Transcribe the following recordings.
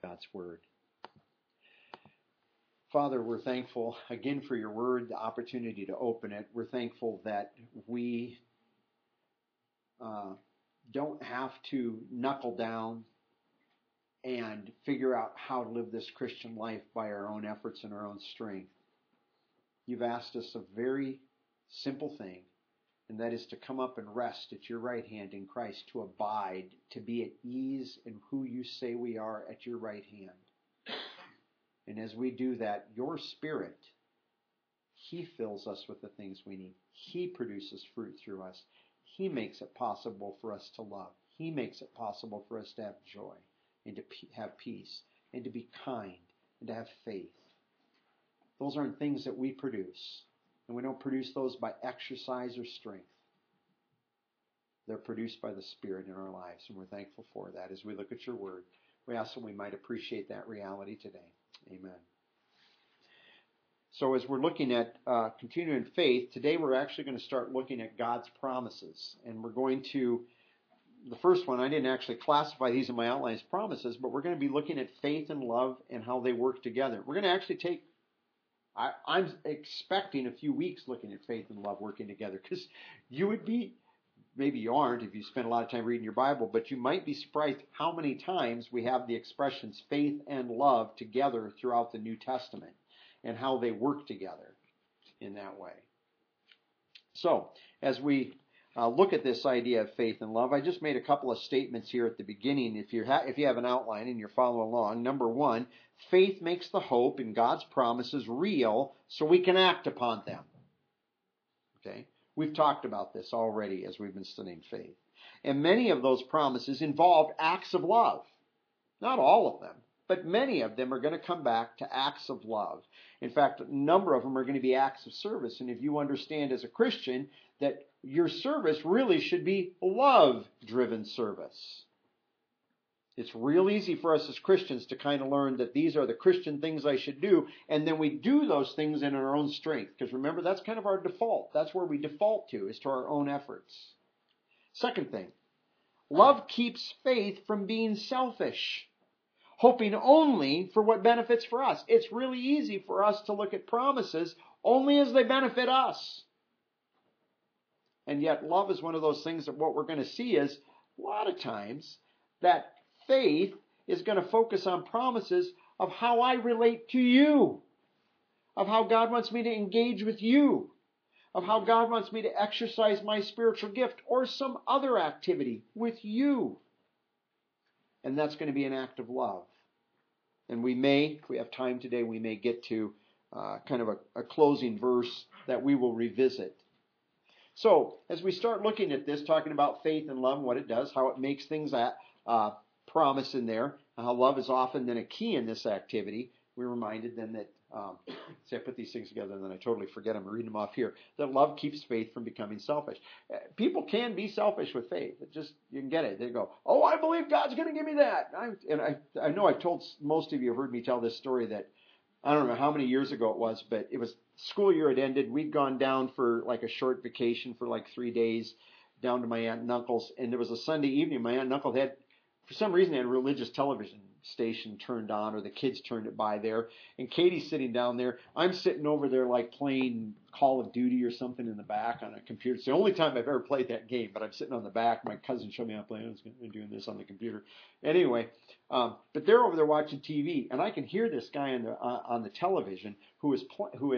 God's Word. Father, we're thankful again for your Word, the opportunity to open it. We're thankful that we don't have to knuckle down and figure out how to live this Christian life by our own efforts and our own strength. You've asked us a very simple thing, and that is to come up and rest at your right hand in Christ, to abide, to be at ease in who you say we are at your right hand. And as we do that, your Spirit, He fills us with the things we need. He produces fruit through us. He makes it possible for us to love. He makes it possible for us to have joy and to have peace and to be kind and to have faith. Those aren't things that we produce. And we don't produce those by exercise or strength. They're produced by the Spirit in our lives, and we're thankful for that. As we look at your Word, we ask that we might appreciate that reality today. Amen. So as we're looking at continuing faith, today we're actually going to start looking at God's promises. And we're going to, the first one, I didn't actually classify these in my outline as promises, but we're going to be looking at faith and love and how they work together. We're going to actually take, I'm expecting a few weeks looking at faith and love working together, because you would be, maybe you aren't if you spend a lot of time reading your Bible, but you might be surprised how many times we have the expressions faith and love together throughout the New Testament and how they work together in that way. So, as we look at this idea of faith and love, I just made a couple of statements here at the beginning. If you have an outline and you're following along, number one, faith makes the hope in God's promises real so we can act upon them. Okay? We've talked about this already as we've been studying faith. And many of those promises involved acts of love. Not all of them, but many of them are going to come back to acts of love. In fact, a number of them are going to be acts of service. And if you understand as a Christian that your service really should be love-driven service. It's real easy for us as Christians to kind of learn that these are the Christian things I should do, and then we do those things in our own strength. Because remember, that's kind of our default. That's where we default to, is to our own efforts. Second thing, love keeps faith from being selfish, hoping only for what benefits for us. It's really easy for us to look at promises only as they benefit us. And yet love is one of those things that what we're going to see is a lot of times that faith is going to focus on promises of how I relate to you, of how God wants me to engage with you, of how God wants me to exercise my spiritual gift or some other activity with you. And that's going to be an act of love. And we may, if we have time today, we may get to kind of a closing verse that we will revisit. So, as we start looking at this, talking about faith and love and what it does, how it makes things promise in there, how love is often then a key in this activity, we're reminded then that, see, I put these things together and then I totally forget them, reading them off here, that love keeps faith from becoming selfish. People can be selfish with faith. It just, you can get it. They go, oh, I believe God's going to give me that. I know I've told, most of you have heard me tell this story that, I don't know how many years ago it was, but it was school year had ended. We'd gone down for like a short vacation for like 3 days down to my aunt and uncle's. And it was a Sunday evening. My aunt and uncle had, for some reason, they had a religious television station turned on, or the kids turned it by there. And Katie's sitting down there. I'm sitting over there like playing Call of Duty or something in the back on a computer. It's the only time I've ever played that game, but I'm sitting on the back. My cousin showed me how to play. I was doing this on the computer. Anyway, but they're over there watching TV, and I can hear this guy on the television who is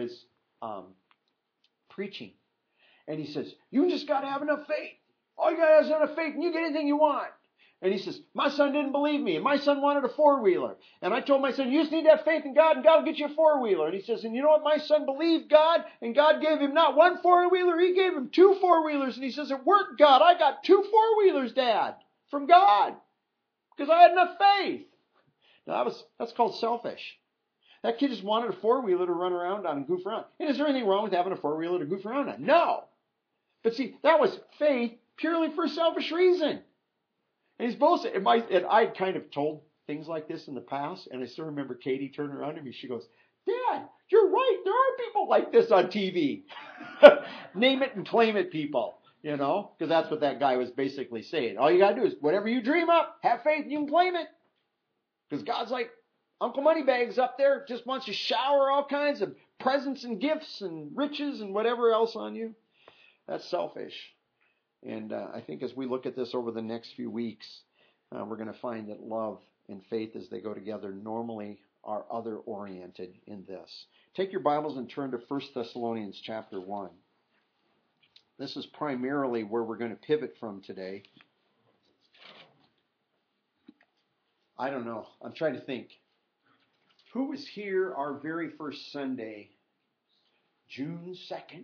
preaching. And he says, you just got to have enough faith. All you got to have is enough faith, and you get anything you want. And he says, my son didn't believe me, and my son wanted a four-wheeler. And I told my son, you just need to have faith in God, and God will get you a four-wheeler. And he says, and you know what? My son believed God, and God gave him not one four-wheeler, He gave him 2 four-wheelers. And he says, it worked, God. I got 2 four-wheelers, Dad, from God, because I had enough faith. Now, that's called selfish. That kid just wanted a four-wheeler to run around on and goof around. And is there anything wrong with having a four-wheeler to goof around on? No. But see, that was faith purely for a selfish reason. And he's boasting. And I'd kind of told things like this in the past, and I still remember Katie turning around to me. She goes, Dad, you're right. There are people like this on TV. Name it and claim it people, because that's what that guy was basically saying. All you got to do is whatever you dream up, have faith, and you can claim it. Because God's like, Uncle Moneybags up there just wants to shower all kinds of presents and gifts and riches and whatever else on you. That's selfish. And I think as we look at this over the next few weeks, we're going to find that love and faith, as they go together, normally are other-oriented in this. Take your Bibles and turn to 1 Thessalonians chapter 1. This is primarily where we're going to pivot from today. I don't know. I'm trying to think. Who was here our very first Sunday, June 2nd,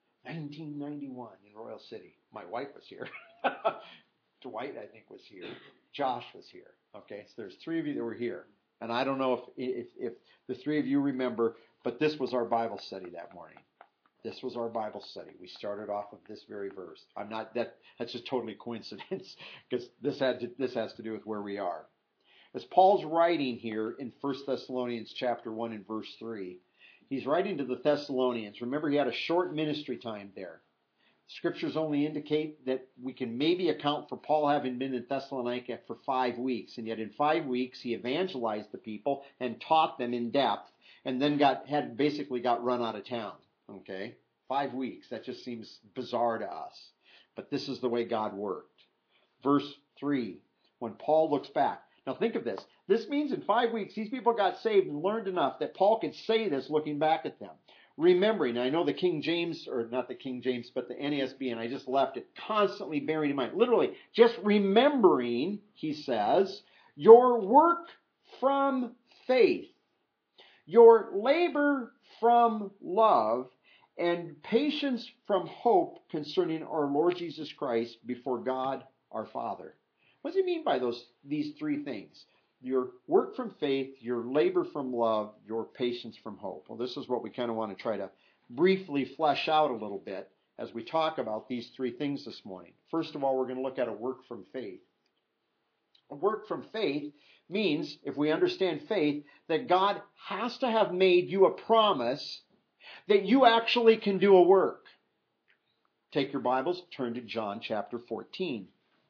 1991 in Royal City? My wife was here. Dwight, I think, was here. Josh was here. Okay, so there's three of you that were here. And I don't know if the three of you remember, but this was our Bible study that morning. This was our Bible study. We started off of this very verse. That's just totally coincidence, because this has to do with where we are. As Paul's writing here in 1 Thessalonians chapter 1 and verse 3, he's writing to the Thessalonians. Remember, he had a short ministry time there. Scriptures only indicate that we can maybe account for Paul having been in Thessalonica for 5 weeks, and yet in 5 weeks he evangelized the people and taught them in depth, and then basically got run out of town. Okay? 5 weeks. That just seems bizarre to us. But this is the way God worked. Verse 3, when Paul looks back. Now think of this. This means in 5 weeks these people got saved and learned enough that Paul could say this looking back at them. Remembering, I know the King James, or not the King James, but the NASB, and I just left it, constantly bearing in mind. Literally, just remembering, he says, your work from faith, your labor from love, and patience from hope concerning our Lord Jesus Christ before God our Father. What does he mean by these three things? Your work from faith, your labor from love, your patience from hope. Well, this is what we kind of want to try to briefly flesh out a little bit as we talk about these three things this morning. First of all, we're going to look at a work from faith. A work from faith means, if we understand faith, that God has to have made you a promise that you actually can do a work. Take your Bibles, turn to John chapter 14.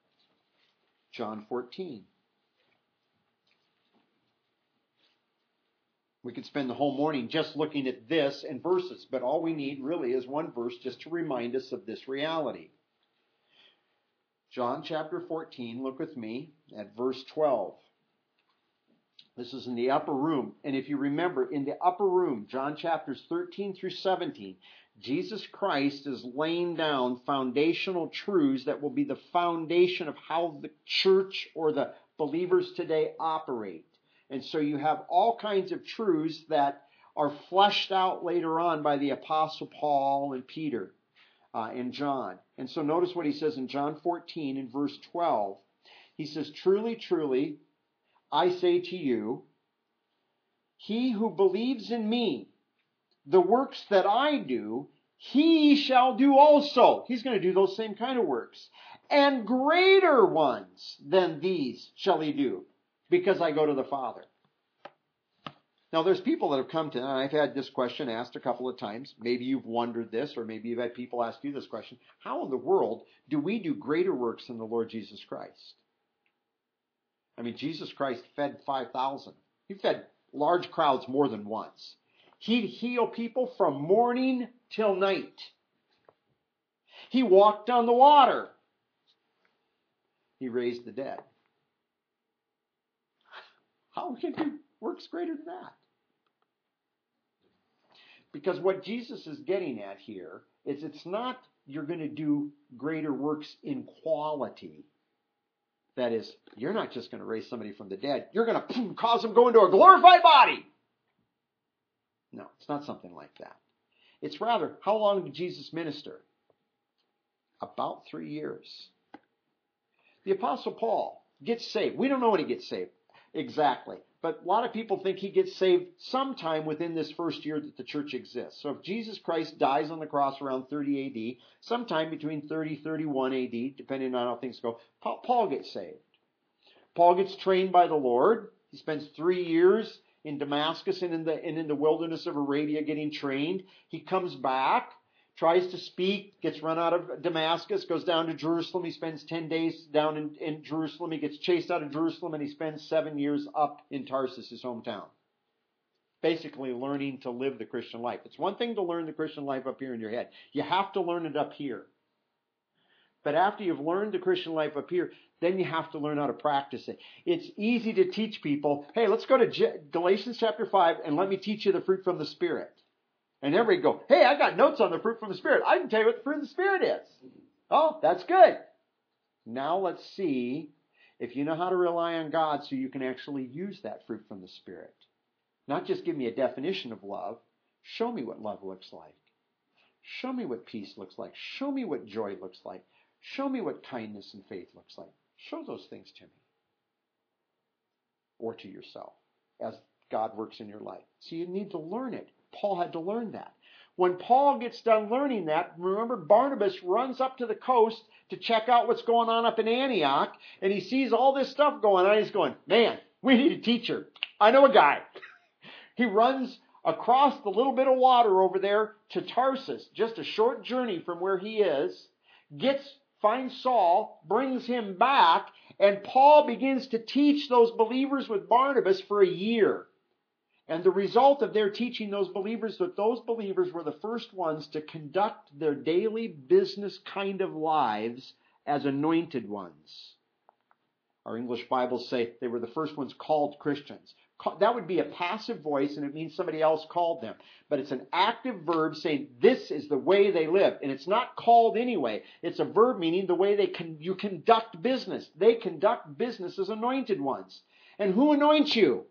John 14. We could spend the whole morning just looking at this and verses, but all we need really is one verse just to remind us of this reality. John chapter 14, look with me at verse 12. This is in the upper room. And if you remember, in the upper room, John chapters 13 through 17, Jesus Christ is laying down foundational truths that will be the foundation of how the church or the believers today operate. And so you have all kinds of truths that are fleshed out later on by the Apostle Paul and Peter and John. And so notice what he says in John 14 in verse 12. He says, truly, truly, I say to you, he who believes in me, the works that I do, he shall do also. He's going to do those same kind of works. And greater ones than these shall he do, because I go to the Father. Now, there's people that have come to, and I've had this question asked a couple of times. Maybe you've wondered this, or maybe you've had people ask you this question. How in the world do we do greater works than the Lord Jesus Christ? I mean, Jesus Christ fed 5,000. He fed large crowds more than once. He'd heal people from morning till night. He walked on the water. He raised the dead. How can we do works greater than that? Because what Jesus is getting at here is it's not you're going to do greater works in quality. That is, you're not just going to raise somebody from the dead. You're going to cause them to go into a glorified body. No, it's not something like that. It's rather, how long did Jesus minister? About 3 years. The Apostle Paul gets saved. We don't know when he gets saved exactly. But a lot of people think he gets saved sometime within this first year that the church exists. So if Jesus Christ dies on the cross around 30 A.D., sometime between 30 and 31 A.D., depending on how things go, Paul gets saved. Paul gets trained by the Lord. He spends 3 years in Damascus and in the wilderness of Arabia getting trained. He comes back, tries to speak, gets run out of Damascus, goes down to Jerusalem. He spends 10 days down in Jerusalem. He gets chased out of Jerusalem, and he spends 7 years up in Tarsus, his hometown. Basically learning to live the Christian life. It's one thing to learn the Christian life up here in your head. You have to learn it up here. But after you've learned the Christian life up here, then you have to learn how to practice it. It's easy to teach people, hey, let's go to Galatians chapter 5 and let me teach you the fruit from the Spirit. And everybody go, hey, I got notes on the fruit from the Spirit. I can tell you what the fruit of the Spirit is. Oh, that's good. Now let's see if you know how to rely on God so you can actually use that fruit from the Spirit. Not just give me a definition of love. Show me what love looks like. Show me what peace looks like. Show me what joy looks like. Show me what kindness and faith looks like. Show those things to me. Or to yourself as God works in your life. So you need to learn it. Paul had to learn that. When Paul gets done learning that, remember Barnabas runs up to the coast to check out what's going on up in Antioch, and he sees all this stuff going on. He's going, man, we need a teacher. I know a guy. He runs across the little bit of water over there to Tarsus, just a short journey from where he is, finds Saul, brings him back, and Paul begins to teach those believers with Barnabas for a year. And the result of their teaching those believers, that those believers were the first ones to conduct their daily business kind of lives as anointed ones. Our English Bibles say they were the first ones called Christians. That would be a passive voice, and it means somebody else called them. But it's an active verb saying this is the way they live. And it's not called anyway. It's a verb meaning the way you conduct business. They conduct business as anointed ones. And who anoints you?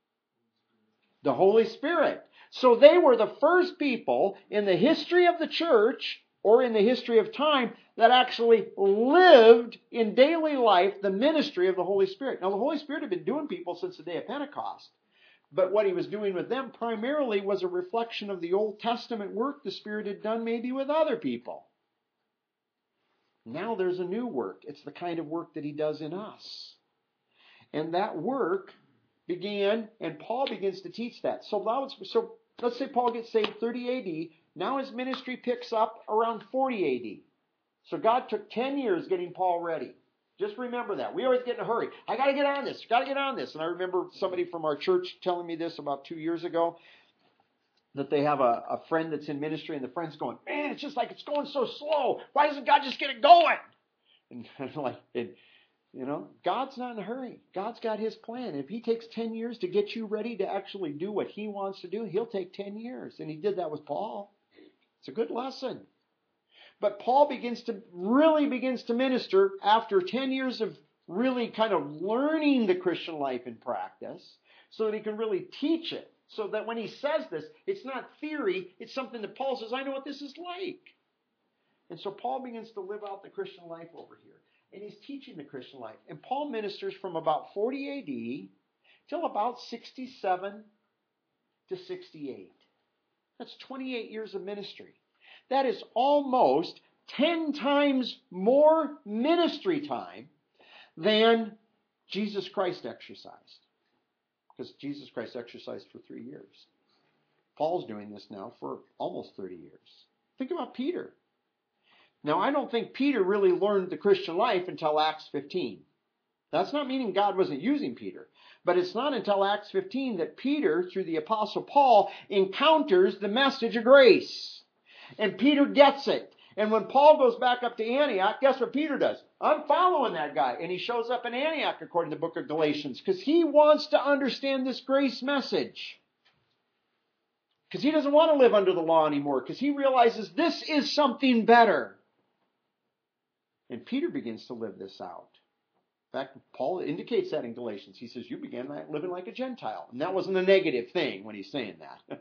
The Holy Spirit. So they were the first people in the history of the church, or in the history of time, that actually lived in daily life the ministry of the Holy Spirit. Now, the Holy Spirit had been doing people since the day of Pentecost. But what he was doing with them primarily was a reflection of the Old Testament work the Spirit had done maybe with other people. Now there's a new work. It's the kind of work that he does in us. And that work began, and Paul begins to teach that. So let's say Paul gets saved 30 AD. Now his ministry picks up around 40 AD. So God took 10 years getting Paul ready. Just remember that. We always get in a hurry. I got to get on this. Got to get on this. And I remember somebody from our church telling me this about 2 years ago, that they have a friend that's in ministry, and the friend's going, man, it's just like it's going so slow. Why doesn't God just get it going? And I'm like, God's not in a hurry. God's got his plan. If he takes 10 years to get you ready to actually do what he wants to do, he'll take 10 years. And he did that with Paul. It's a good lesson. But Paul begins to minister after 10 years of really kind of learning the Christian life in practice, so that he can really teach it. So that when he says this, it's not theory, it's something that Paul says, I know what this is like. And so Paul begins to live out the Christian life over here. And he's teaching the Christian life. And Paul ministers from about 40 AD till about 67 to 68. That's 28 years of ministry. That is almost 10 times more ministry time than Jesus Christ exercised. Because Jesus Christ exercised for 3 years. Paul's doing this now for almost 30 years. Think about Peter. Now, I don't think Peter really learned the Christian life until Acts 15. That's not meaning God wasn't using Peter. But it's not until Acts 15 that Peter, through the Apostle Paul, encounters the message of grace. And Peter gets it. And when Paul goes back up to Antioch, guess what Peter does? I'm following that guy. And he shows up in Antioch, according to the book of Galatians, because he wants to understand this grace message. Because he doesn't want to live under the law anymore, because he realizes this is something better. And Peter begins to live this out. In fact, Paul indicates that in Galatians. He says, you began living like a Gentile. And that wasn't a negative thing when he's saying that.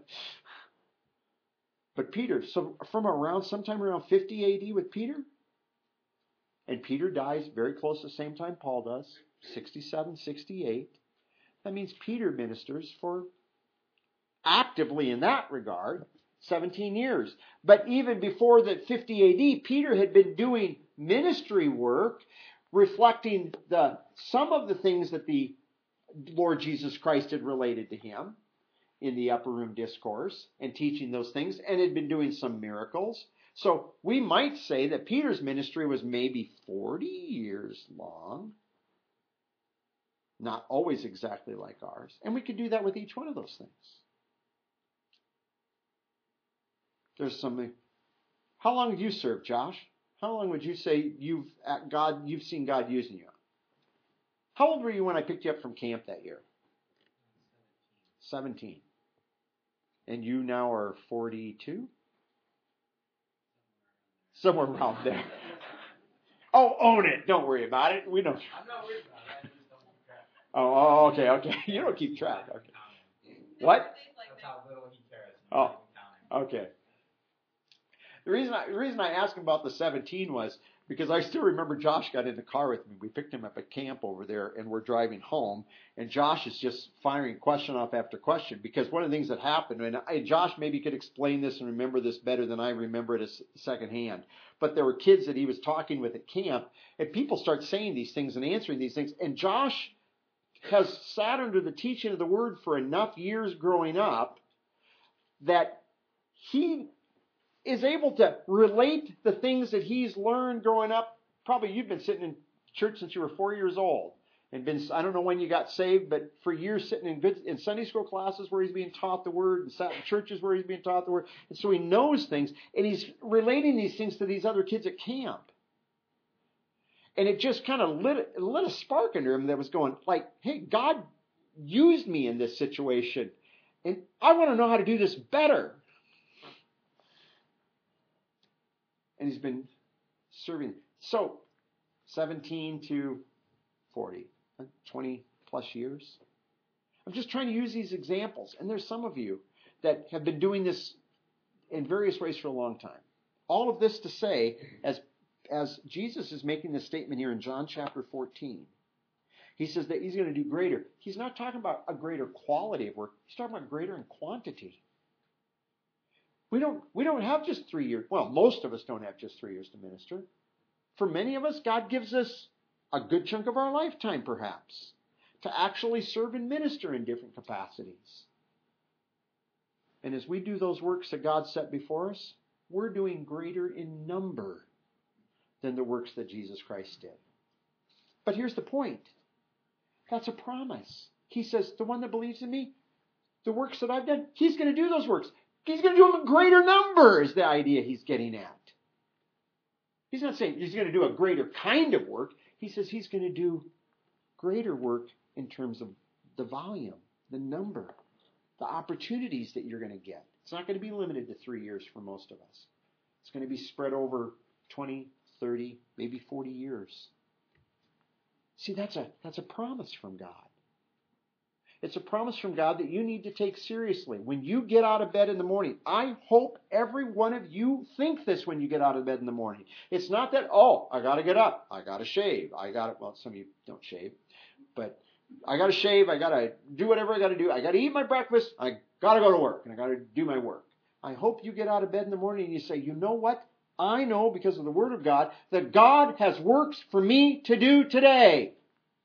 But Peter, so from sometime around 50 AD with Peter, and Peter dies very close to the same time Paul does, 67, 68. That means Peter ministers for, actively in that regard, 17 years. But even before the 50 AD, Peter had been doing ministry work, reflecting some of the things that the Lord Jesus Christ had related to him in the upper room discourse, and teaching those things, and had been doing some miracles. So we might say that Peter's ministry was maybe 40 years long. Not always exactly like ours. And we could do that with each one of those things. There's something. How long have you served, Josh? How long would you say you've seen God using you? How old were you when I picked you up from camp that year? 17. And you now are 42? Somewhere around there. Oh, own it. Don't worry about it. We don't. I'm not worried about it. I just don't keep track. Oh, okay. You don't keep track. Okay. What? That's how little he cares. Oh, okay. The reason I asked him about the 17 was because I still remember Josh got in the car with me. We picked him up at camp over there, and we're driving home. And Josh is just firing question off after question because one of the things that happened, and Josh maybe could explain this and remember this better than I remember it as secondhand. But there were kids that he was talking with at camp, and people start saying these things and answering these things. And Josh has sat under the teaching of the Word for enough years growing up that he is able to relate the things that he's learned growing up. Probably you've been sitting in church since you were 4 years old. And I don't know when you got saved, but for years sitting in Sunday school classes where he's being taught the Word and sat in churches where he's being taught the Word. And so he knows things, and he's relating these things to these other kids at camp. And it just kind of lit a spark under him that was going like, hey, God used me in this situation, and I want to know how to do this better. And he's been serving. So, 17 to 40, 20 plus years. I'm just trying to use these examples. And there's some of you that have been doing this in various ways for a long time. All of this to say, as Jesus is making this statement here in John chapter 14, he says that he's going to do greater. He's not talking about a greater quality of work. He's talking about greater in quantity. We don't have just 3 years. Well, most of us don't have just 3 years to minister. For many of us, God gives us a good chunk of our lifetime, perhaps, to actually serve and minister in different capacities. And as we do those works that God set before us, we're doing greater in number than the works that Jesus Christ did. But here's the point. That's a promise. He says, the one that believes in me, the works that I've done, he's going to do those works. He's going to do them in greater number is the idea he's getting at. He's not saying he's going to do a greater kind of work. He says he's going to do greater work in terms of the volume, the number, the opportunities that you're going to get. It's not going to be limited to 3 years for most of us. It's going to be spread over 20, 30, maybe 40 years. See, that's a promise from God. It's a promise from God that you need to take seriously. When you get out of bed in the morning, I hope every one of you think this when you get out of bed in the morning. It's not that, I got to get up. I got to shave. Well, some of you don't shave. But I got to shave. I got to do whatever I got to do. I got to eat my breakfast. I got to go to work. And I got to do my work. I hope you get out of bed in the morning and you say, you know what? I know because of the Word of God that God has works for me to do today.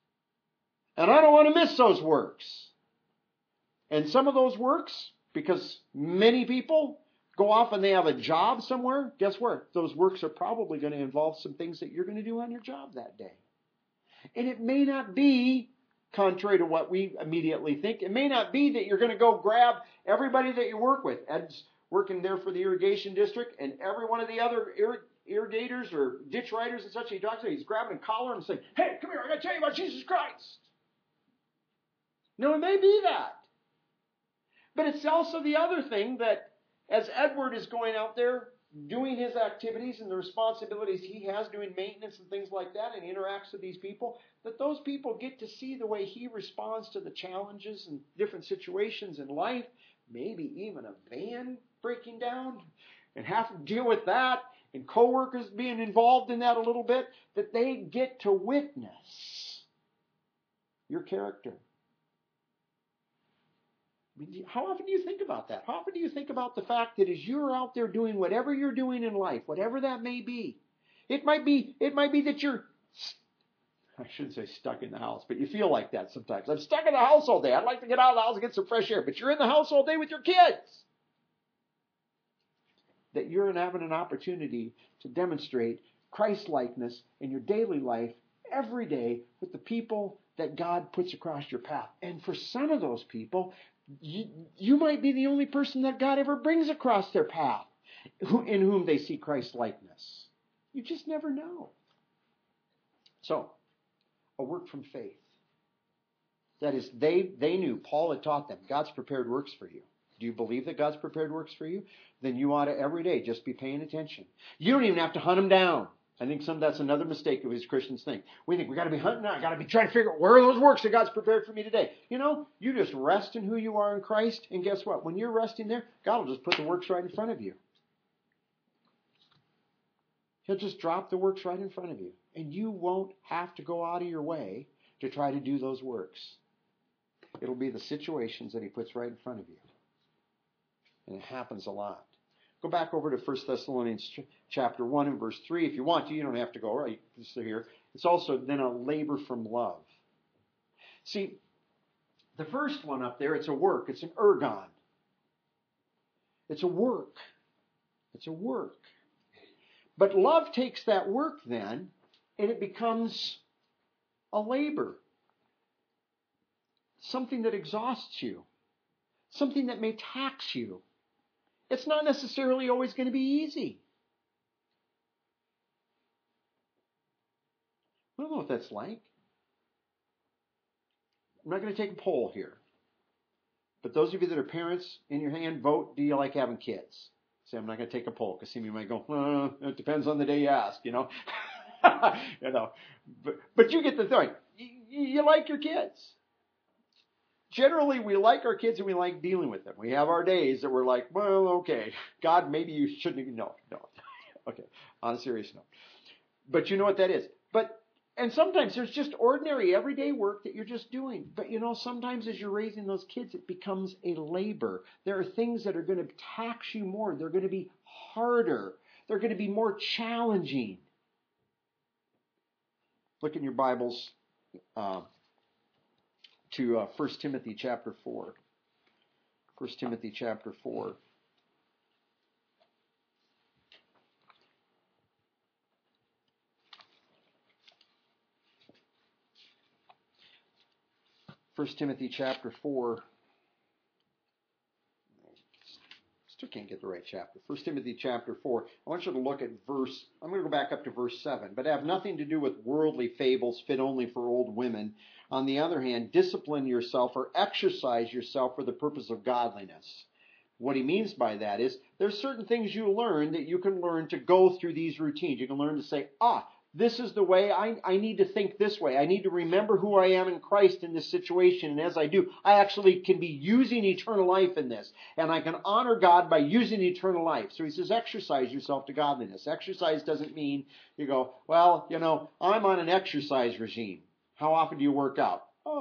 And I don't want to miss those works. And some of those works, because many people go off and they have a job somewhere, guess what? Those works are probably going to involve some things that you're going to do on your job that day. And it may not be, contrary to what we immediately think, it may not be that you're going to go grab everybody that you work with. Ed's working there for the irrigation district, and every one of the other irrigators or ditch riders and such, he's grabbing a collar and saying, hey, come here, I got to tell you about Jesus Christ. No, it may be that. But it's also the other thing that as Edward is going out there doing his activities and the responsibilities he has, doing maintenance and things like that, and he interacts with these people, that those people get to see the way he responds to the challenges and different situations in life, maybe even a van breaking down, and have to deal with that, and coworkers being involved in that a little bit, that they get to witness your character. How often do you think about that? How often do you think about the fact that as you're out there doing whatever you're doing in life, whatever that may be, it might be that you're, I shouldn't say stuck in the house, but you feel like that sometimes. I'm stuck in the house all day. I'd like to get out of the house and get some fresh air, but you're in the house all day with your kids. that you're having an opportunity to demonstrate Christ-likeness in your daily life every day with the people that God puts across your path. And for some of those people, you might be the only person that God ever brings across their path in whom they see Christ-likeness. You just never know. So, a work from faith. That is, they knew, Paul had taught them, God's prepared works for you. Do you believe that God's prepared works for you? Then you ought to every day just be paying attention. You don't even have to hunt them down. I think that's another mistake that we as Christians think. We think we got to be hunting down, got to be trying to figure out where are those works that God's prepared for me today. You just rest in who you are in Christ, and guess what? When you're resting there, God will just put the works right in front of you. He'll just drop the works right in front of you, and you won't have to go out of your way to try to do those works. It'll be the situations that he puts right in front of you. And it happens a lot. Go back over to 1 Thessalonians chapter 1 and verse 3. If you want to, you don't have to go right here. It's also then a labor from love. See, the first one up there, it's a work. It's an ergon. It's a work. It's a work. But love takes that work then, and it becomes a labor. Something that exhausts you. Something that may tax you. It's not necessarily always going to be easy. I don't know what that's like. I'm not going to take a poll here. But those of you that are parents, in your hand, vote, do you like having kids? Say, I'm not going to take a poll, because some of you might go, it depends on the day you ask, But you get the thing. You like your kids. Generally, we like our kids and we like dealing with them. We have our days that we're like, well, okay, God, maybe you shouldn't. No. Okay, on a serious note. But you know what that is. And sometimes there's just ordinary, everyday work that you're just doing. But sometimes as you're raising those kids, it becomes a labor. There are things that are going to tax you more. They're going to be harder. They're going to be more challenging. Look in your Bibles to 1 Timothy chapter 4. 1 Timothy chapter 4. First Timothy chapter 4. Still can't get the right chapter. 1 Timothy chapter 4. I want you to look at I'm going to go back up to verse 7. But have nothing to do with worldly fables fit only for old women. On the other hand, discipline yourself or exercise yourself for the purpose of godliness. What he means by that is there's certain things you learn that you can learn to go through these routines. You can learn to say, this is the way I need to think this way. I need to remember who I am in Christ in this situation. And as I do, I actually can be using eternal life in this. And I can honor God by using eternal life. So he says, exercise yourself to godliness. Exercise doesn't mean you go, well, I'm on an exercise regime. How often do you work out?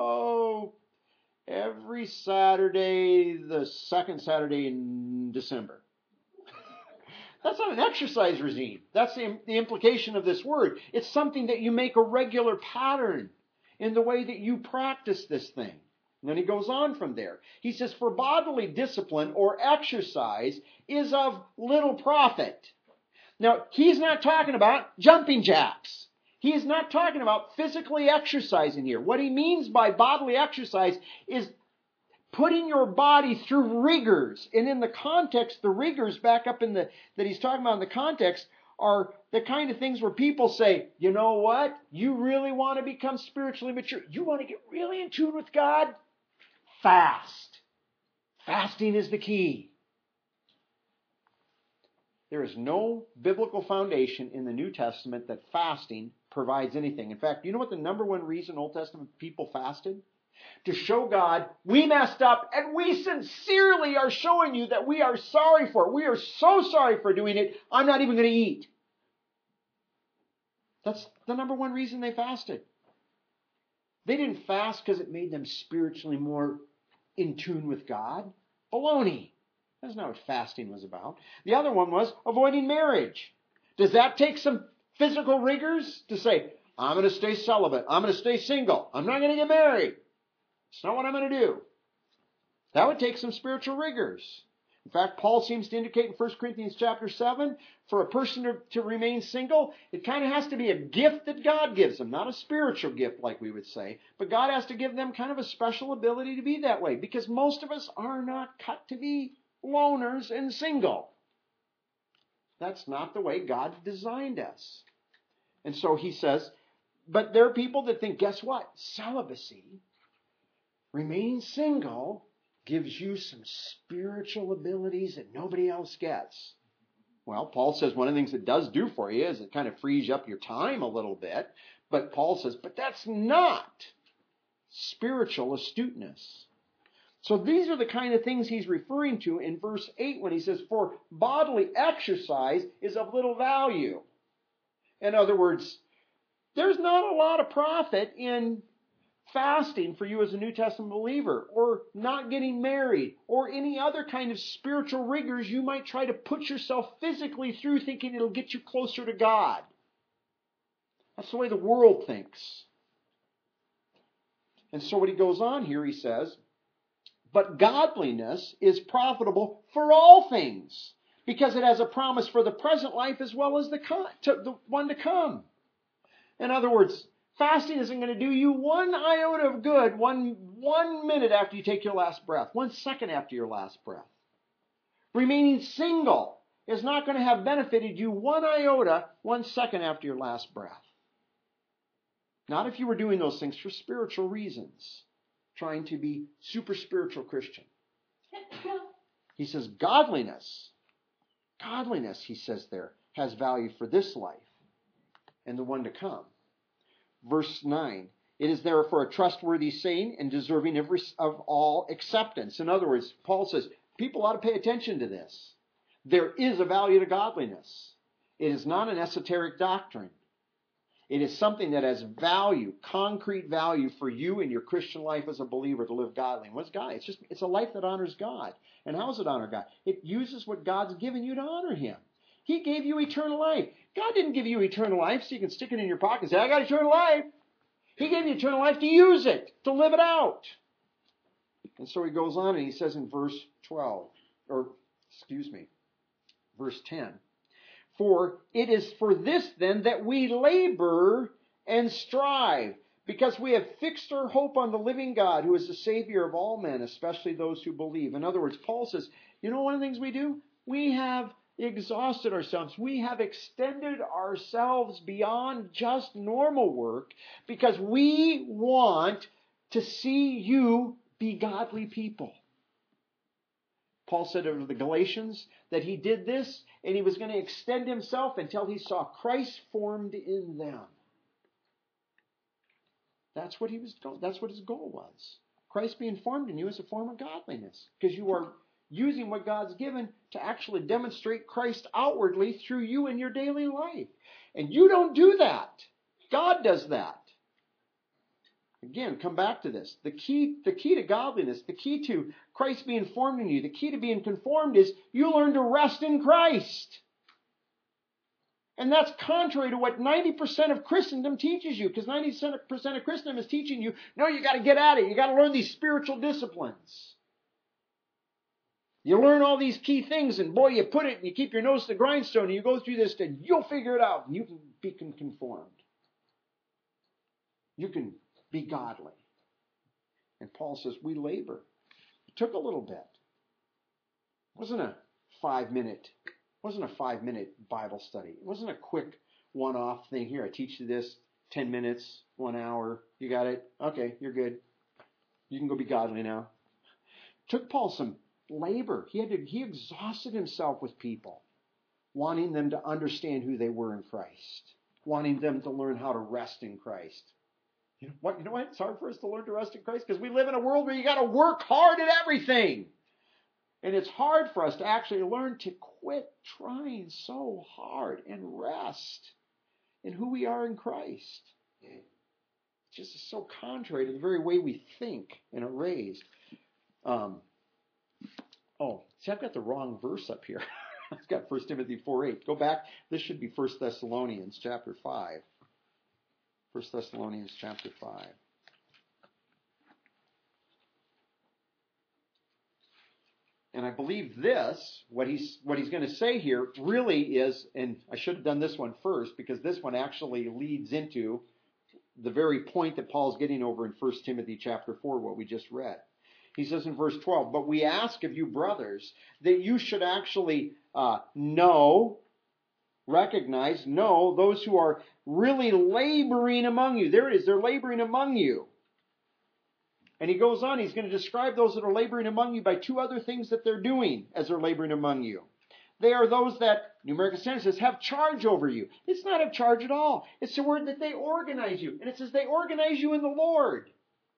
Every Saturday, the second Saturday in December. That's not an exercise regime. That's the implication of this word. It's something that you make a regular pattern in the way that you practice this thing. And then he goes on from there. He says, for bodily discipline or exercise is of little profit. Now, he's not talking about jumping jacks. He is not talking about physically exercising here. What he means by bodily exercise is putting your body through rigors. And in the context, the rigors back up that he's talking about in the context are the kind of things where people say, you know what? You really want to become spiritually mature. You want to get really in tune with God? Fast. Fasting is the key. There is no biblical foundation in the New Testament that fasting provides anything. In fact, you know what the number one reason Old Testament people fasted? To show God, we messed up, and we sincerely are showing you that we are sorry for it. We are so sorry for doing it, I'm not even going to eat. That's the number one reason they fasted. They didn't fast because it made them spiritually more in tune with God. Baloney. That's not what fasting was about. The other one was avoiding marriage. Does that take some physical rigors to say, I'm going to stay celibate, I'm going to stay single, I'm not going to get married? It's not what I'm going to do. That would take some spiritual rigors. In fact, Paul seems to indicate in 1 Corinthians chapter 7, for a person to remain single, it kind of has to be a gift that God gives them, not a spiritual gift like we would say, but God has to give them kind of a special ability to be that way, because most of us are not cut to be loners and single. That's not the way God designed us. And so he says, but there are people that think, guess what? Celibacy, remaining single, gives you some spiritual abilities that nobody else gets. Well, Paul says one of the things it does do for you is it kind of frees up your time a little bit. But Paul says, but that's not spiritual astuteness. So these are the kind of things he's referring to in verse 8 when he says, for bodily exercise is of little value. In other words, there's not a lot of profit in fasting for you as a New Testament believer, or not getting married, or any other kind of spiritual rigors you might try to put yourself physically through thinking it'll get you closer to God. That's the way the world thinks. And so what he goes on here, he says, but godliness is profitable for all things, because it has a promise for the present life as well as the one to come. In other words, fasting isn't going to do you one iota of good 1 minute after you take your last breath, 1 second after your last breath. Remaining single is not going to have benefited you 1 iota 1 second after your last breath. Not if you were doing those things for spiritual reasons, trying to be super spiritual Christian. He says godliness, he says there, has value for this life and the one to come. Verse 9, it is therefore a trustworthy saying and deserving of all acceptance. In other words, Paul says, people ought to pay attention to this. There is a value to godliness. It is not an esoteric doctrine. It is something that has value, concrete value for you in your Christian life as a believer to live godly. And what's God? It's a life that honors God. And how does it honor God? It uses what God's given you to honor Him. He gave you eternal life. God didn't give you eternal life so you can stick it in your pocket and say, I got eternal life. He gave you eternal life to use it, to live it out. And so he goes on and he says in verse 10, for it is for this then that we labor and strive, because we have fixed our hope on the living God, who is the Savior of all men, especially those who believe. In other words, Paul says, you know one of the things we do? We have exhausted ourselves. We have extended ourselves beyond just normal work because we want to see you be godly people. Paul said of the Galatians that he did this and he was going to extend himself until he saw Christ formed in them. That's what his goal was. Christ being formed in you is a form of godliness, because you are using what God's given to actually demonstrate Christ outwardly through you in your daily life. And you don't do that. God does that. Again, come back to this. The key to godliness, the key to Christ being formed in you, the key to being conformed is you learn to rest in Christ. And that's contrary to what 90% of Christendom teaches you, because 90% of Christendom is teaching you, no, you got to get at it. You got to learn these spiritual disciplines. You learn all these key things, and boy, you put it and you keep your nose to the grindstone, and you go through this, and you'll figure it out, and you can be conformed. You can be godly. And Paul says, we labor. It took a little bit. It wasn't a 5-minute Bible study. It wasn't a quick one-off thing. Here, I teach you this, 10 minutes, 1 hour. You got it? Okay, you're good. You can go be godly now. It took Paul some labor. He exhausted himself with people, wanting them to understand who they were in Christ, wanting them to learn how to rest in Christ. You know what? It's hard for us to learn to rest in Christ because we live in a world where you got to work hard at everything. And it's hard for us to actually learn to quit trying so hard and rest in who we are in Christ. It's just so contrary to the very way we think and are raised. I've got the wrong verse up here. I've got 1 Timothy 4:8. Go back. This should be 1 Thessalonians chapter 5. 1 Thessalonians chapter 5. And I believe this, what he's going to say here really is, and I should have done this one first because this one actually leads into the very point that Paul's getting over in 1 Timothy chapter 4, what we just read. He says in verse 12, but we ask of you, brothers, that you should actually recognize those who are really laboring among you. There it is, they're laboring among you. And he goes on, he's going to describe those that are laboring among you by two other things that they're doing as they're laboring among you. They are those that, New American Standard says, have charge over you. It's not have charge at all. It's the word that they organize you. And it says they organize you in the Lord.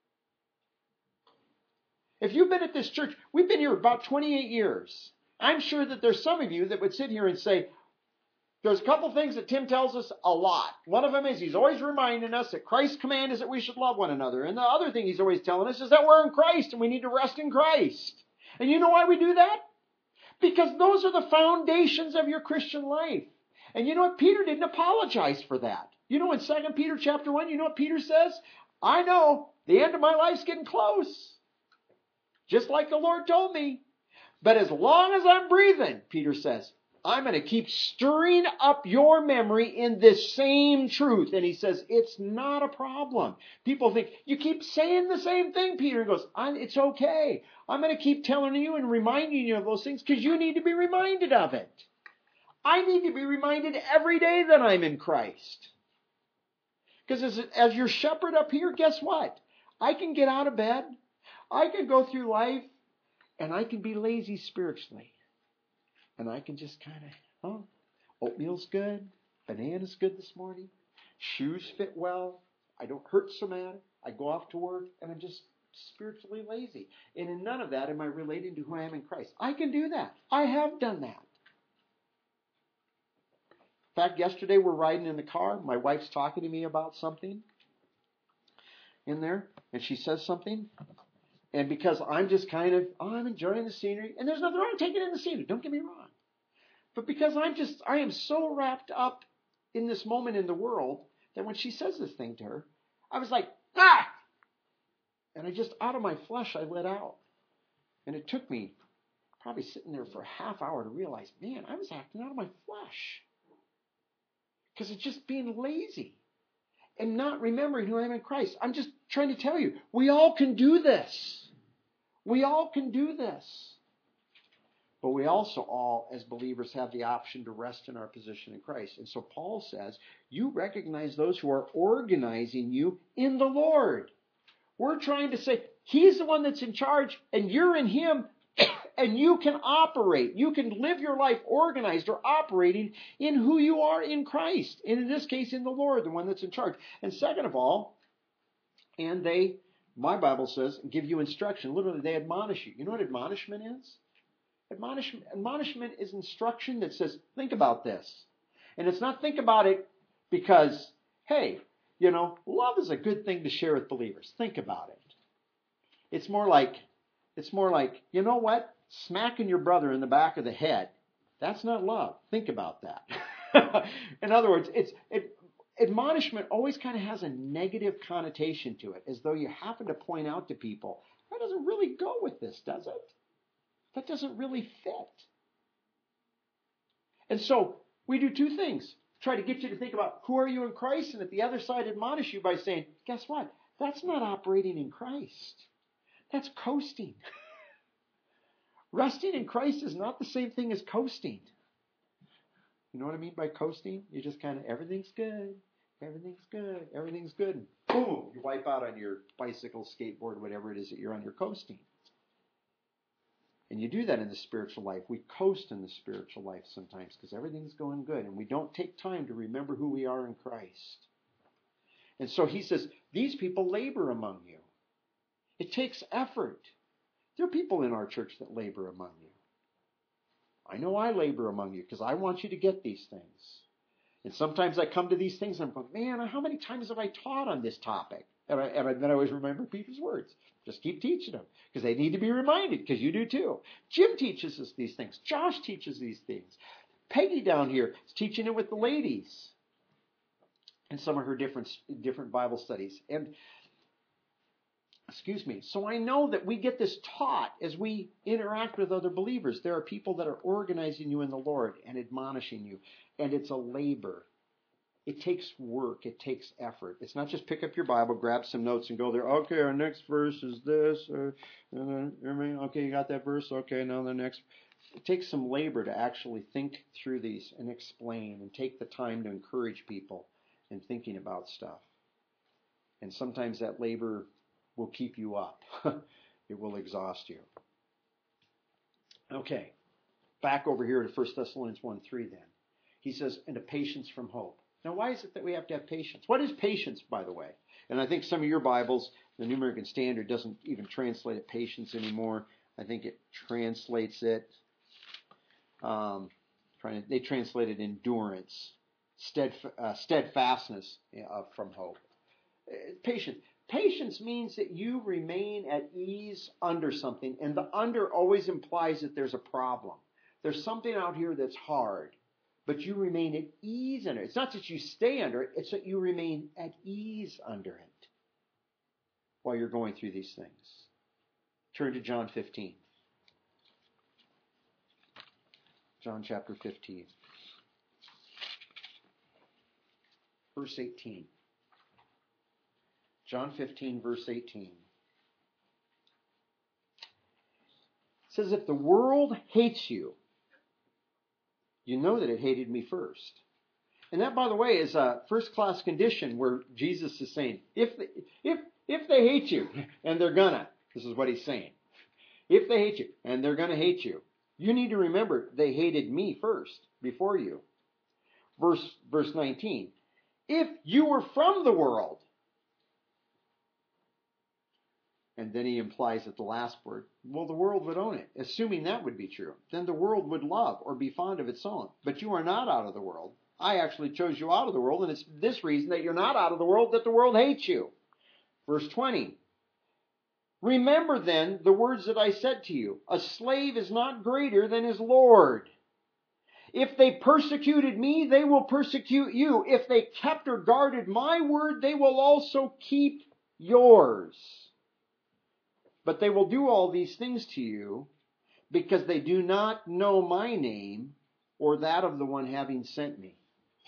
If you've been at this church, we've been here about 28 years. I'm sure that there's some of you that would sit here and say, there's a couple things that Tim tells us a lot. One of them is he's always reminding us that Christ's command is that we should love one another. And the other thing he's always telling us is that we're in Christ and we need to rest in Christ. And you know why we do that? Because those are the foundations of your Christian life. And you know what? Peter didn't apologize for that. You know in 2 Peter chapter 1, you know what Peter says? I know the end of my life's getting close. Just like the Lord told me. But as long as I'm breathing, Peter says, I'm going to keep stirring up your memory in this same truth. And he says, it's not a problem. People think, you keep saying the same thing, Peter. He goes, it's okay. I'm going to keep telling you and reminding you of those things because you need to be reminded of it. I need to be reminded every day that I'm in Christ. Because as your shepherd up here, guess what? I can get out of bed. I can go through life and I can be lazy spiritually. And I can just kind of, oatmeal's good, banana's good this morning, shoes fit well, I don't hurt so bad, I go off to work, and I'm just spiritually lazy. And in none of that am I relating to who I am in Christ. I can do that. I have done that. In fact, yesterday we're riding in the car, my wife's talking to me about something in there, and she says something, and because I'm just kind of, I'm enjoying the scenery, and there's nothing wrong with taking in the scenery, don't get me wrong. But because I am so wrapped up in this moment in the world that when she says this thing to her, I was like, ah! And I just, out of my flesh, I let out. And it took me probably sitting there for a half hour to realize, man, I was acting out of my flesh. Because it's just being lazy and not remembering who I am in Christ. I'm just trying to tell you, we all can do this. We all can do this. But we also all, as believers, have the option to rest in our position in Christ. And so Paul says, you recognize those who are organizing you in the Lord. We're trying to say, he's the one that's in charge, and you're in him, and you can operate. You can live your life organized or operating in who you are in Christ. And in this case, in the Lord, the one that's in charge. And second of all, and they, my Bible says, give you instruction. Literally, they admonish you. You know what admonishment is? Admonishment is instruction that says, think about this. And it's not think about it because, hey, love is a good thing to share with believers. Think about it. It's more like, you know what? Smacking your brother in the back of the head. That's not love. Think about that. In other words, admonishment always kind of has a negative connotation to it, as though you happen to point out to people, that doesn't really go with this, does it? That doesn't really fit. And so we do two things. Try to get you to think about who are you in Christ, and at the other side admonish you by saying, guess what? That's not operating in Christ. That's coasting. Resting in Christ is not the same thing as coasting. You know what I mean by coasting? You just kind of, everything's good, everything's good, everything's good. And boom, you wipe out on your bicycle, skateboard, whatever it is that you're on, you're coasting. And you do that in the spiritual life. We coast in the spiritual life sometimes because everything's going good. And we don't take time to remember who we are in Christ. And so he says, these people labor among you. It takes effort. There are people in our church that labor among you. I know I labor among you because I want you to get these things. And sometimes I come to these things and I'm going, man, how many times have I taught on this topic? And then I always remember Peter's words. Just keep teaching them because they need to be reminded because you do too. Jim teaches us these things. Josh teaches these things. Peggy down here is teaching it with the ladies in some of her different Bible studies. And So I know that we get this taught as we interact with other believers. There are people that are organizing you in the Lord and admonishing you, and it's a labor. It takes work. It takes effort. It's not just pick up your Bible, grab some notes, and go there. Okay, our next verse is this. Okay, you got that verse? Okay, now the next. It takes some labor to actually think through these and explain and take the time to encourage people in thinking about stuff. And sometimes that labor will keep you up. It will exhaust you. Okay, back over here to 1 Thessalonians 1:3 then. He says, and a patience from hope. Now, why is it that we have to have patience? What is patience, by the way? And I think some of your Bibles, the New American Standard doesn't even translate it patience anymore. I think it translates it, they translate it endurance, steadfastness from hope. Patience. Patience means that you remain at ease under something, and the under always implies that there's a problem. There's something out here that's hard, but you remain at ease under it. It's not that you stay under it, it's that you remain at ease under it while you're going through these things. Turn to John 15. John chapter 15. Verse 18. John 15, verse 18. It says, if the world hates you, you know that it hated me first. And that, by the way, is a first-class condition where Jesus is saying, if they hate you, and they're gonna, this is what he's saying. If they hate you, and they're gonna hate you, you need to remember they hated me first, before you. Verse 19. If you were from the world, and then he implies at the last word, well, the world would own it. Assuming that would be true, then the world would love or be fond of its own. But you are not out of the world. I actually chose you out of the world, and it's this reason that you're not out of the world that the world hates you. Verse 20. Remember then the words that I said to you. A slave is not greater than his Lord. If they persecuted me, they will persecute you. If they kept or guarded my word, they will also keep yours. But they will do all these things to you because they do not know my name or that of the one having sent me.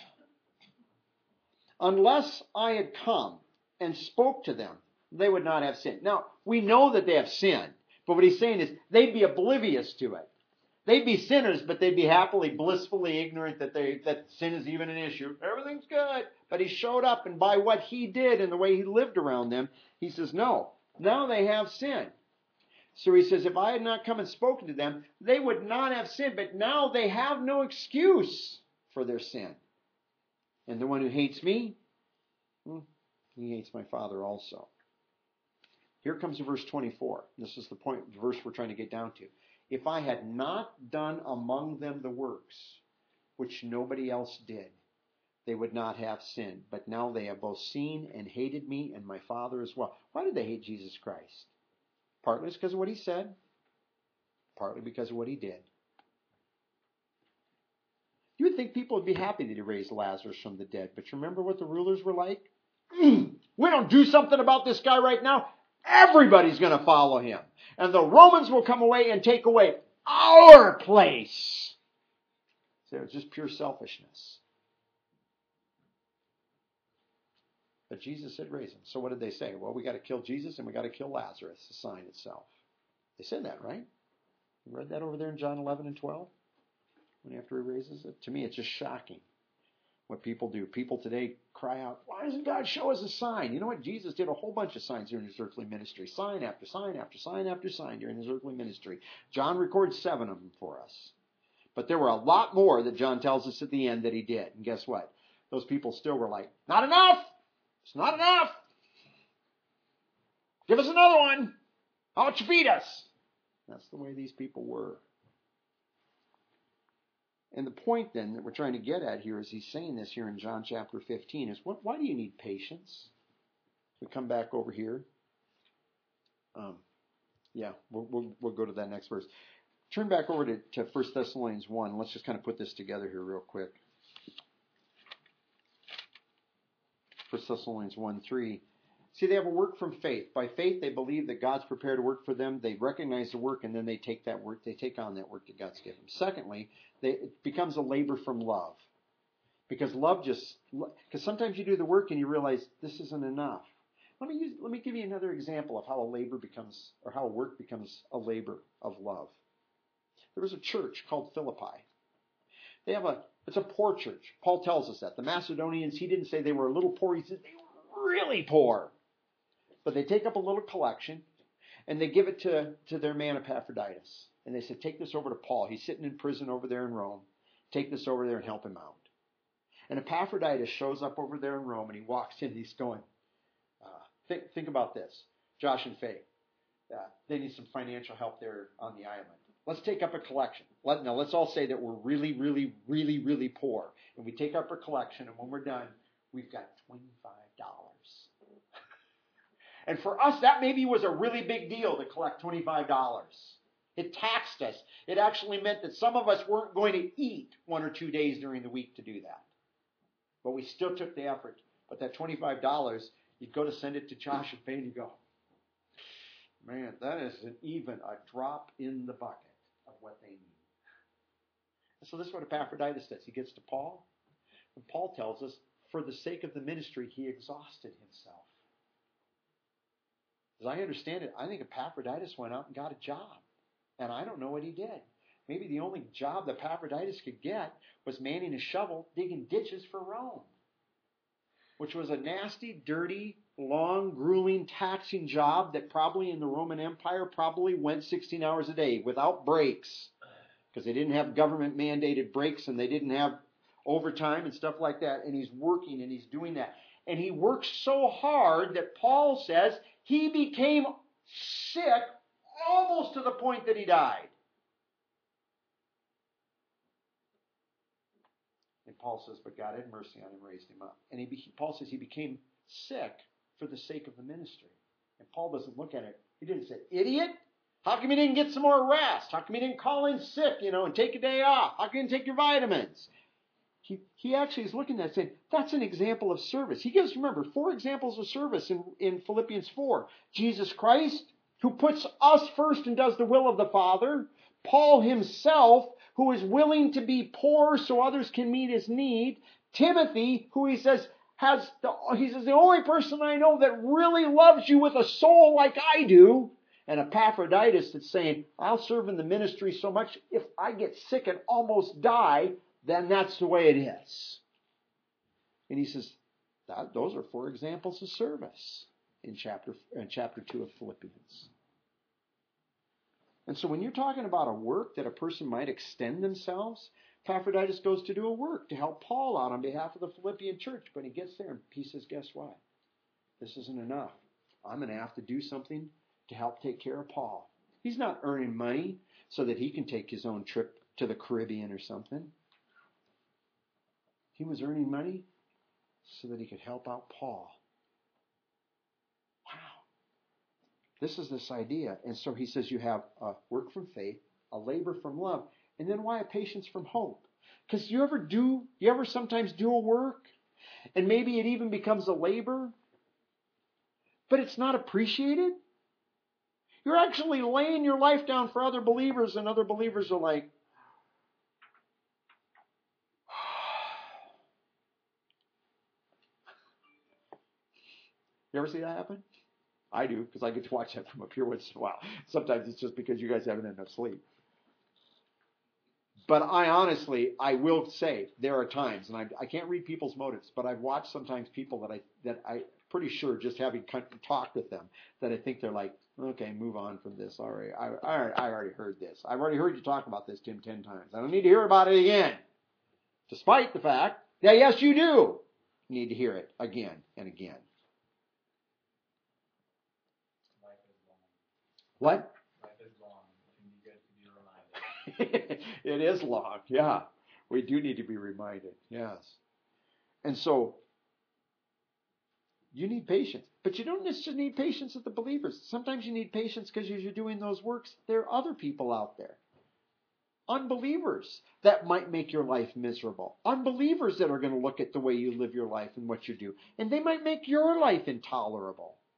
Unless I had come and spoke to them, they would not have sinned. Now, we know that they have sinned, but what he's saying is they'd be oblivious to it. They'd be sinners, but they'd be happily, blissfully ignorant that sin is even an issue. Everything's good. But he showed up, and by what he did and the way he lived around them, he says, no, now they have sinned. So he says, if I had not come and spoken to them, they would not have sinned. But now they have no excuse for their sin. And the one who hates me, he hates my Father also. Here comes verse 24. This is the verse we're trying to get down to. If I had not done among them the works which nobody else did, they would not have sinned. But now they have both seen and hated me and my Father as well. Why did they hate Jesus Christ? Partly it's because of what he said. Partly because of what he did. You would think people would be happy that he raised Lazarus from the dead. But you remember what the rulers were like? We don't do something about this guy right now. Everybody's going to follow him. And the Romans will come away and take away our place. So it was just pure selfishness. But Jesus said raise him. So what did they say? Well, we got to kill Jesus and we got to kill Lazarus, the sign itself. They said that, right? You read that over there in John 11 and 12? When after he raises it? To me, it's just shocking what people do. People today cry out, why doesn't God show us a sign? You know what? Jesus did a whole bunch of signs during his earthly ministry. Sign after sign after sign after sign during his earthly ministry. John records 7 of them for us. But there were a lot more that John tells us at the end that he did. And guess what? Those people still were like, not enough! It's not enough! Give us another one! How about you feed us? That's the way these people were. And the point then that we're trying to get at here is he's saying this here in John chapter 15 is why do you need patience? We come back over here. We'll go to that next verse. Turn back over to 1 Thessalonians 1. Let's just kind of put this together here real quick. 1 Thessalonians 1:3. See, they have a work from faith. By faith, they believe that God's prepared to work for them. They recognize the work, and then they take that work. They take on that work that God's given them. Secondly, it becomes a labor from love, because because sometimes you do the work and you realize this isn't enough. Let me give you another example of how how a work becomes a labor of love. There was a church called Philippi. It's a poor church. Paul tells us that. The Macedonians, he didn't say they were a little poor. He said they were really poor. But they take up a little collection, and they give it to their man Epaphroditus. And they said, take this over to Paul. He's sitting in prison over there in Rome. Take this over there and help him out. And Epaphroditus shows up over there in Rome, and he walks in, and he's going, think about this. Josh and Faye, they need some financial help there on the island. Let's take up a collection. Let's all say that we're really, really, really, really poor. And we take up our collection, and when we're done, we've got $25. And for us, that maybe was a really big deal to collect $25. It taxed us. It actually meant that some of us weren't going to eat 1 or 2 days during the week to do that. But we still took the effort. But that $25, you'd go to send it to Josh and Faye, and you go, man, that isn't even a drop in the bucket of what they need. And so this is what Epaphroditus does. He gets to Paul, and Paul tells us, for the sake of the ministry, he exhausted himself. As I understand it, I think Epaphroditus went out and got a job. And I don't know what he did. Maybe the only job that Epaphroditus could get was manning a shovel, digging ditches for Rome, which was a nasty, dirty, long, grueling, taxing job that probably in the Roman Empire probably went 16 hours a day without breaks, because they didn't have government-mandated breaks and they didn't have overtime and stuff like that. And he's working and he's doing that. And he works so hard that Paul says he became sick almost to the point that he died. And Paul says, but God had mercy on him, raised him up. And Paul says he became sick for the sake of the ministry. And Paul doesn't look at it. He didn't say, idiot, how come you didn't get some more rest? How come you didn't call in sick, and take a day off? How come you didn't take your vitamins? He actually is looking at it saying, that's an example of service. He gives, remember, 4 examples of service in Philippians 4. Jesus Christ, who puts us first and does the will of the Father. Paul himself, who is willing to be poor so others can meet his need. Timothy, who he says the only person I know that really loves you with a soul like I do. And Epaphroditus that's saying, I'll serve in the ministry so much, if I get sick and almost die, then that's the way it is. And he says, those are 4 examples of service in chapter 2 of Philippians. And so when you're talking about a work that a person might extend themselves, Epaphroditus goes to do a work to help Paul out on behalf of the Philippian church. But he gets there and he says, guess what? This isn't enough. I'm going to have to do something to help take care of Paul. He's not earning money so that he can take his own trip to the Caribbean or something. He was earning money so that he could help out Paul. Wow. This is this idea. And so he says you have a work from faith, a labor from love, and then why a patience from hope? Because you ever sometimes do a work, and maybe it even becomes a labor, but it's not appreciated? You're actually laying your life down for other believers, and other believers are like, you ever see that happen? I do, because I get to watch that from up here once in a while. Sometimes it's just because you guys haven't had enough sleep. But I will say, there are times, and I can't read people's motives, but I've watched sometimes people that I'm pretty sure, just having talked with them, that I think they're like, okay, move on from this. All right, I already heard this. I've already heard you talk about this, Tim, 10 times. I don't need to hear about it again. Despite the fact that, yes, you do need to hear it again and again. What? Life is long. It can be good to be reminded. It is long, yeah. We do need to be reminded, yes. And so, you need patience. But you don't necessarily need patience with the believers. Sometimes you need patience because as you're doing those works, there are other people out there. Unbelievers that might make your life miserable. Unbelievers that are going to look at the way you live your life and what you do. And they might make your life intolerable.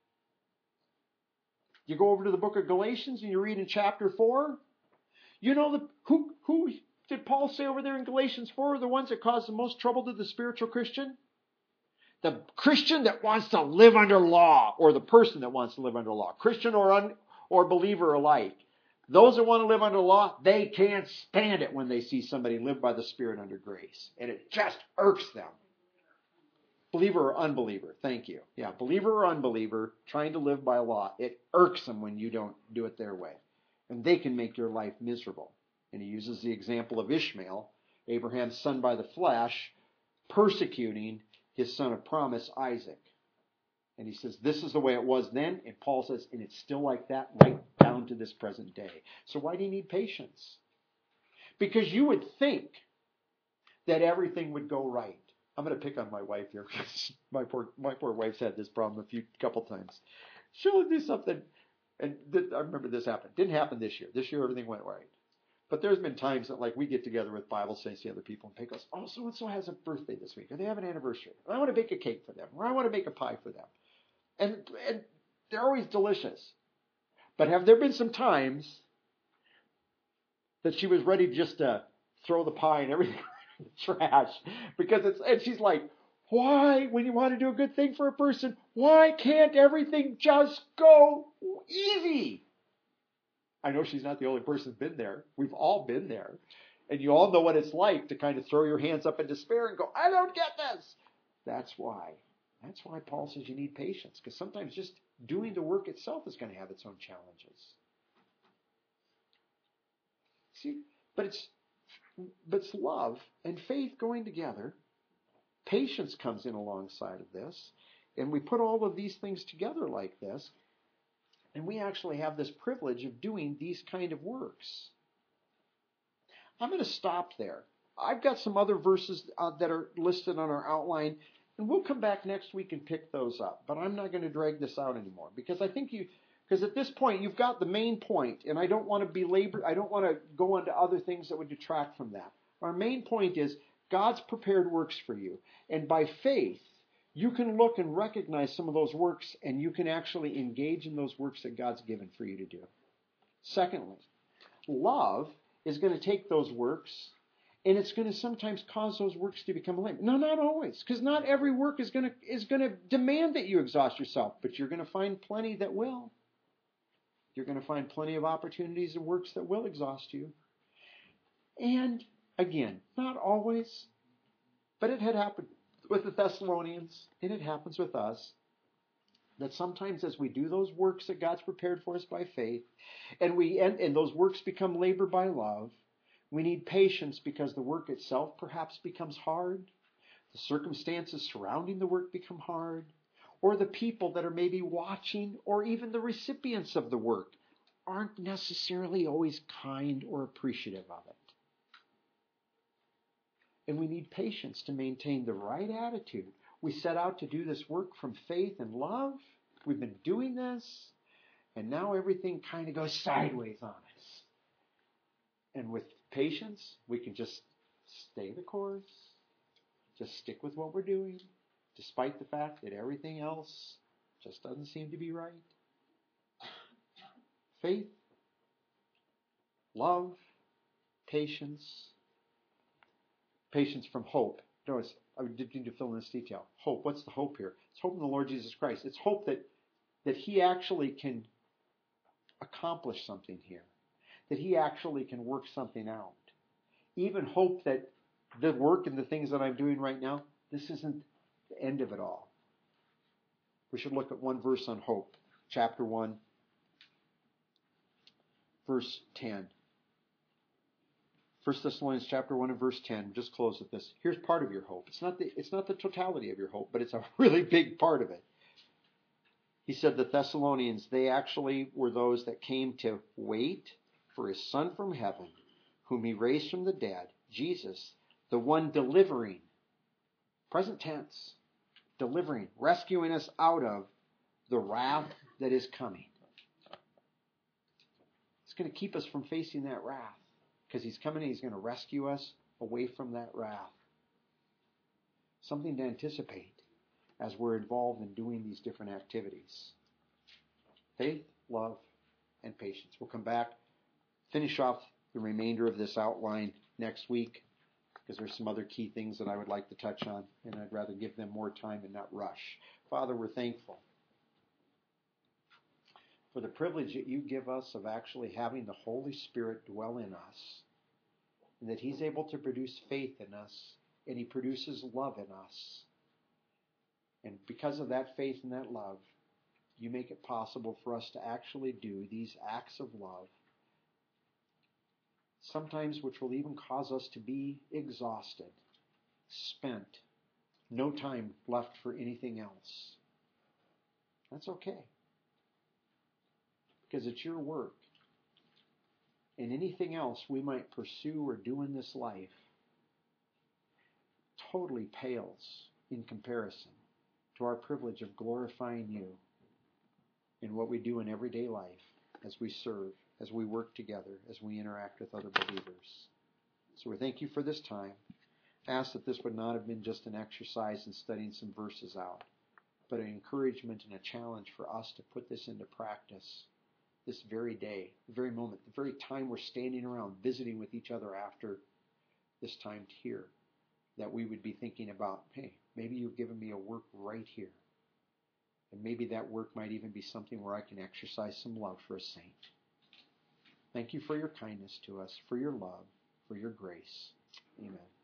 You go over to the book of Galatians and you read in chapter 4. You know who did Paul say over there in Galatians 4 are the ones that cause the most trouble to the spiritual Christian? The Christian that wants to live under law, or the person that wants to live under law, Christian or believer alike. Those that want to live under law, they can't stand it when they see somebody live by the Spirit under grace. And it just irks them. Believer or unbeliever, thank you. Yeah, believer or unbeliever trying to live by law, it irks them when you don't do it their way. And they can make your life miserable. And he uses the example of Ishmael, Abraham's son by the flesh, persecuting his son of promise, Isaac. And he says, this is the way it was then. And Paul says, and it's still like that right down to this present day. So why do you need patience? Because you would think that everything would go right. I'm going to pick on my wife here. my poor wife's had this problem a couple times. She'll do something, and I remember this happened. Didn't happen this year. This year everything went right. But there's been times that like we get together with Bible saints, the other people, and Peg goes, oh, so-and-so has a birthday this week, or they have an anniversary. I want to bake a cake for them, or I want to make a pie for them. And they're always delicious. But have there been some times that she was ready just to throw the pie and everything in the trash? And she's like, why, when you want to do a good thing for a person, why can't everything just go easy? I know she's not the only person who's been there. We've all been there. And you all know what it's like to kind of throw your hands up in despair and go, I don't get this. That's why Paul says you need patience, because sometimes just doing the work itself is going to have its own challenges. See, but it's love and faith going together. Patience comes in alongside of this, and we put all of these things together like this, and we actually have this privilege of doing these kind of works. I'm going to stop there. I've got some other verses that are listed on our outline, and we'll come back next week and pick those up. But I'm not going to drag this out anymore, because because at this point you've got the main point, and I don't want to belabor. I don't want to go into other things that would detract from that. Our main point is God's prepared works for you, and by faith you can look and recognize some of those works, and you can actually engage in those works that God's given for you to do. Secondly, love is going to take those works, and it's going to sometimes cause those works to become lame. No, not always, because not every work is going to demand that you exhaust yourself, but you're going to find plenty that will. You're going to find plenty of opportunities and works that will exhaust you. And again, not always, but it had happened with the Thessalonians, and it happens with us, that sometimes as we do those works that God's prepared for us by faith, and those works become labor by love, we need patience because the work itself perhaps becomes hard, the circumstances surrounding the work become hard, or the people that are maybe watching, or even the recipients of the work, aren't necessarily always kind or appreciative of it. And we need patience to maintain the right attitude. We set out to do this work from faith and love. We've been doing this, and now everything kind of goes sideways on us. And with patience, we can just stay the course, just stick with what we're doing, despite the fact that everything else just doesn't seem to be right. Faith, love, patience. Patience from hope. Notice, I did need to fill in this detail. Hope. What's the hope here? It's hope in the Lord Jesus Christ. It's hope that He actually can accomplish something here. That He actually can work something out. Even hope that the work and the things that I'm doing right now, this isn't the end of it all. We should look at one verse on hope. Chapter 1, verse 10. 1 Thessalonians chapter 1 and verse 10. Just close with this. Here's part of your hope. It's not the totality of your hope, but it's a really big part of it. He said the Thessalonians, they actually were those that came to wait for His Son from heaven, whom He raised from the dead, Jesus, the one delivering, present tense, delivering, rescuing us out of the wrath that is coming. It's going to keep us from facing that wrath. Because He's coming and He's going to rescue us away from that wrath. Something to anticipate as we're involved in doing these different activities. Faith, love, and patience. We'll come back, finish off the remainder of this outline next week, because there's some other key things that I would like to touch on, and I'd rather give them more time and not rush. Father, we're thankful for the privilege that you give us of actually having the Holy Spirit dwell in us, and that He's able to produce faith in us, and He produces love in us. And because of that faith and that love, you make it possible for us to actually do these acts of love, sometimes which will even cause us to be exhausted, spent, no time left for anything else. That's okay, because it's your work. And anything else we might pursue or do in this life totally pales in comparison to our privilege of glorifying you in what we do in everyday life, as we serve, as we work together, as we interact with other believers. So we thank you for this time. I ask that this would not have been just an exercise in studying some verses out, but an encouragement and a challenge for us to put this into practice this very day, the very moment, the very time we're standing around visiting with each other after this time here, that we would be thinking about, hey, maybe you've given me a work right here. And maybe that work might even be something where I can exercise some love for a saint. Thank you for your kindness to us, for your love, for your grace. Amen.